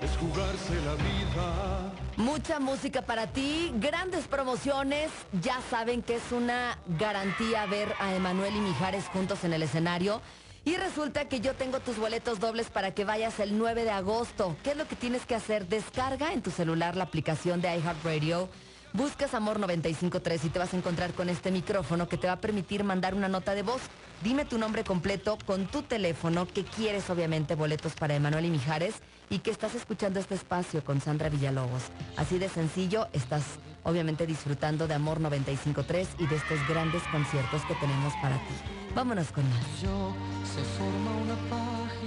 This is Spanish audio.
es jugarse la vida. Mucha música para ti, grandes promociones. Ya saben que es una garantía ver a Emanuel y Mijares juntos en el escenario. Y resulta que yo tengo tus boletos dobles para que vayas el 9 de agosto. ¿Qué es lo que tienes que hacer? Descarga en tu celular la aplicación de iHeartRadio. Buscas Amor 95.3 y te vas a encontrar con este micrófono que te va a permitir mandar una nota de voz. Dime tu nombre completo con tu teléfono, que quieres obviamente boletos para Emanuel y Mijares y que estás escuchando este espacio con Sandra Villalobos. Así de sencillo, estás obviamente disfrutando de Amor 95.3 y de estos grandes conciertos que tenemos para ti. Vámonos con más. Se forma una página.